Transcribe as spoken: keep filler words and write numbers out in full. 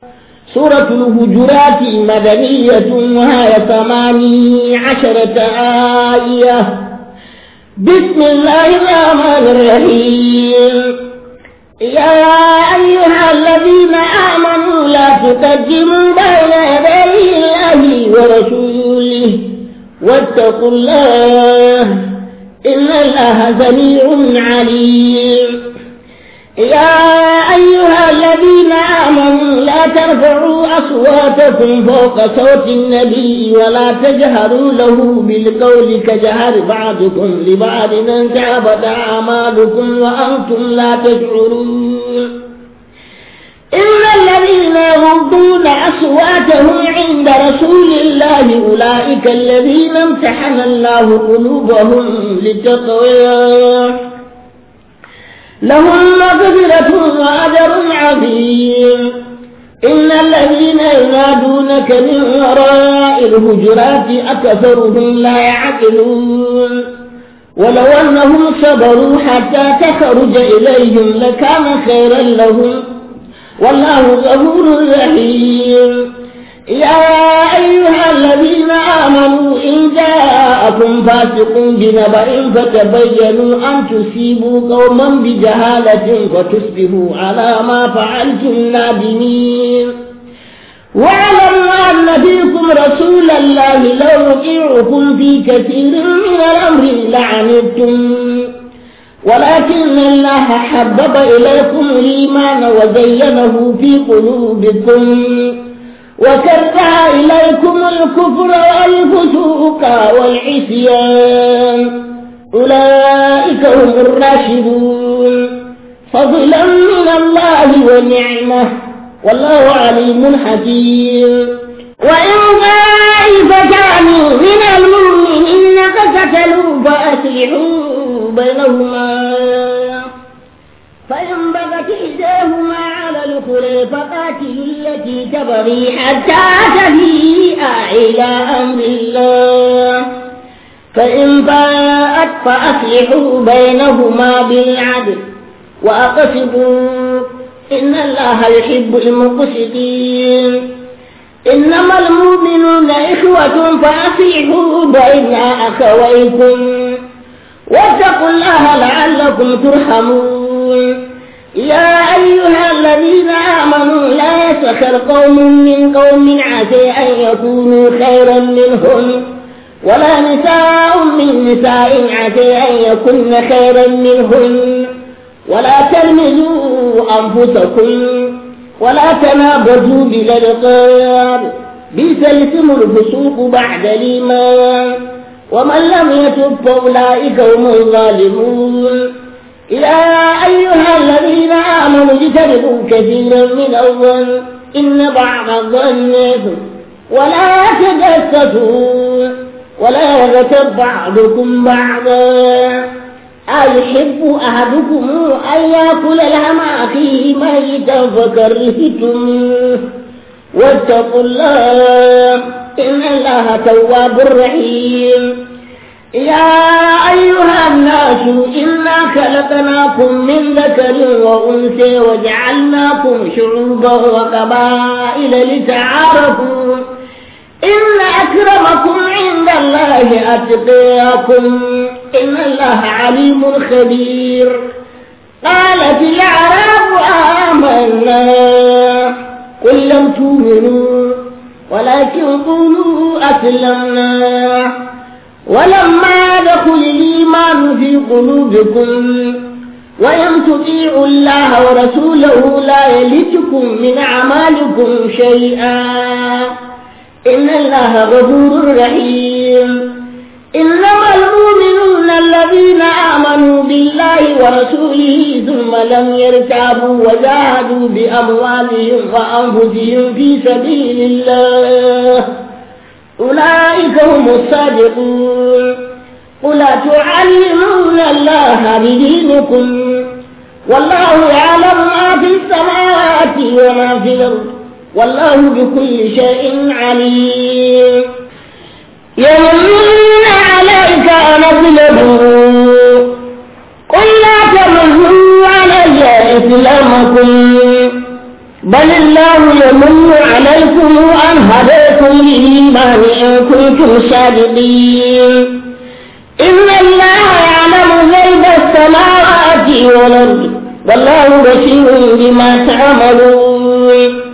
سورة الهجرات مدنية وهي ثماني عشرة آية. بسم الله الرحمن الرحيم. يا أيها الذين آمنوا لا تقدموا بين يدي الله ورسوله واتقوا الله إن الله سميع عليم. يا أيها الذين آمنوا لا ترفعوا أصواتكم فوق صوت النبي ولا تجهروا له بالقول كجهر بعضكم لبعض أن تهبط أعمالكم وأنتم لا تشعرون. إن الذين يغضون أصواتهم عند رسول الله أولئك الذين امتحن الله قلوبهم للتقوى لهم مغفرة وأجر عظيم. إن الذين ينادونك من وراء الهجرات أكثرهم لا يعقلون. ولو أنهم صبروا حتى تخرج إليهم لكان خيرا لهم والله غفور رحيم. يا أيها الذين آمنوا إن جاءكم فاسق بنبأ فتبينوا أن تصيبوا قوما بجهالة فتصبحوا على ما فعلتم نادمين. واعلموا أن فيكم رسول الله لو يطيعكم في كثير من الأمر لعنتم ولكن الله حبب إليكم الإيمان وزينه في قلوبكم وكره إليكم الكفر والفسوق والعصيان أولئك هم الراشدون فضلا من الله ونعمة والله عليم حكيم. وإن طائفتان من المؤمنين اقتتلوا فأصلحوا بينهما فإن بغت إحداهما على الأخرى فقاتلوا التي تبغي حتى تفيء إلى أمر الله فإن باءت فأصلحوا بينهما بالعدل وأقسطوا إن الله يحب المقسطين. إنما المؤمنون إخوة فأصلحوا بين أخويكم واتقوا الله لعلكم ترحمون. يا أيها الذين آمنوا لا يسخر قوم من قوم عسى أن يكونوا خيرا منهم ولا نساء من نساء عسى أن يكن خيرا منهن ولا تلمزوا أنفسكم ولا تنابزوا بالألقاب بئس الاسم الفسوق بعد الإيمان ومن لم يتب فأولئك هم الظالمون. يا أيها الذين آمنوا اجتنبوا كثيرا من الظن إن بعض الظن إثم ولا تجسسوا ولا يغتب بعضكم بعضا أيحب أحدكم أن يأكل لحم أخيه ميتا فكرهتم واتقوا الله إن الله تواب رحيم. يا أيها الناس إنا خلقناكم من ذكر وأنثى وجعلناكم شعوبا وقبائل لتعارفوا إن أكرمكم عند الله أتقاكم إن الله عليم خبير. قالت الأعراب آمنا قل لم تؤمنوا ولكن قولوا أسلمنا ولما يدخل الإيمان في قلوبكم وإن تطيعوا الله ورسوله لا يلتكم من أعمالكم شيئا إن الله غفور رحيم. إنما المؤمنون الذين آمنوا بالله ورسوله ثم لم يرتابوا وجاهدوا بأموالهم وأنفسهم في سبيل الله أولئك هم الصادقون. قل تعلمون الله بدينكم والله يعلم ما في السماوات وما في الأرض والله بكل شيء عليم. يمنون عليك أن أسلموا قل لا تمنوا علي إسلامكم بل الله يمن عليكم أن هداكم للإيمان إن كنتم صادقين إن الله يعلم غيب السماوات والأرض والله بصير بما تعملون